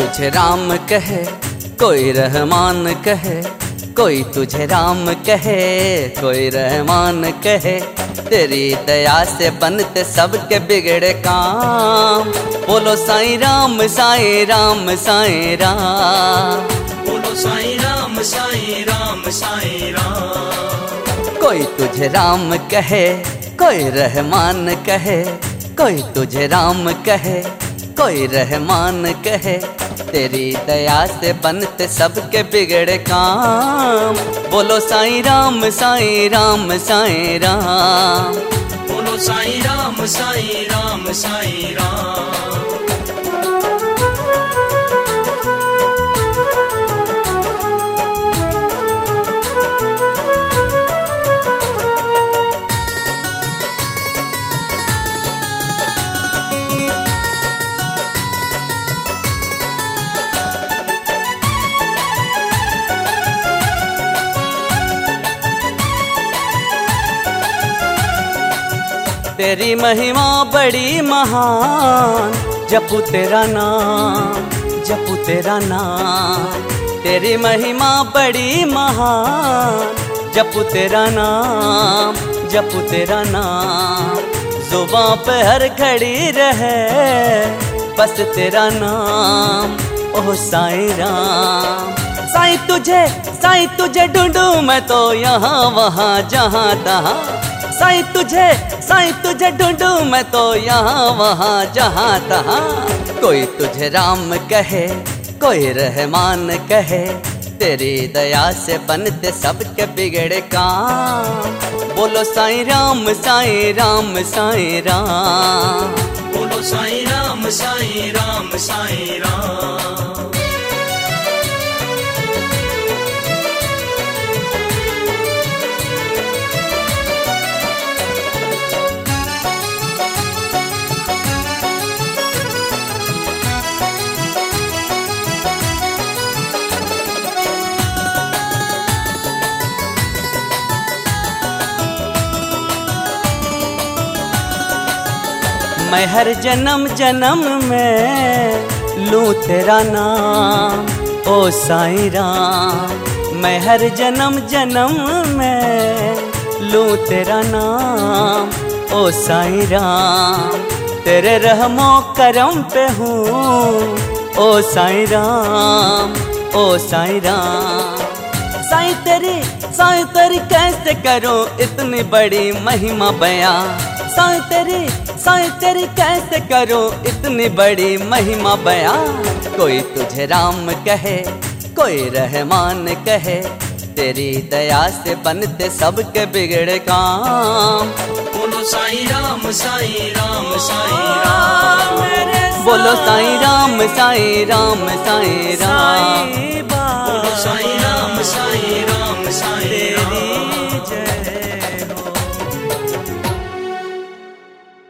तुझे राम कहे, कोई रहमान कहे, कोई तुझे राम कहे, कोई रहमान कहे। तेरी दया से बनते सबके बिगड़े काम। बोलो साईं राम साईं राम साईं राम, बोलो साईं राम साईं राम साईं राम। कोई तुझे राम कहे, कोई रहमान कहे, कोई तुझे राम कहे, कोई रहमान कहे। तेरी दया से बनते सबके बिगड़े काम। बोलो साईं राम साईं राम साईं राम, बोलो साईं राम साईं राम साईं राम। तेरी महिमा बड़ी महान, जपू तेरा नाम, जपू तेरा नाम। तेरी महिमा बड़ी महान, जपू तेरा नाम, जपू तेरा नाम। जुबां पे हर घड़ी रहे बस तेरा नाम, ओह साईं राम। साईं तुझे ढूंढूं मैं तो यहाँ वहाँ जहाँ तहाँ। साईं तुझे ढूंढूं मैं तो यहाँ वहाँ जहाँ तहाँ। कोई तुझे राम कहे, कोई रहमान कहे। तेरी दया से बनते सबके बिगड़े काम। बोलो साईं राम साईं राम साईं राम, बोलो साईं राम साईं राम साईं राम। मैं हर जन्म जन्म में लूँ तेरा नाम, ओ साईं राम। मैं हर जन्म जन्म में लूँ तेरा नाम, ओ साईं राम। तेरे रहमो करम पे हूँ, ओ साईं राम, ओ साईं राम। साईं तेरी कैसे करूँ इतनी बड़ी महिमा बयां। साईं तेरी कैसे करूं इतनी बड़ी महिमा बयां। कोई तुझे राम कहे, कोई रहमान कहे। तेरी दया से बनते सबके बिगड़े काम। बोलो साईं राम साईं राम साईं राम। बोलो साईं राम साईं राम साईं राम, बोलो साईं राम साईं राम साईं राम।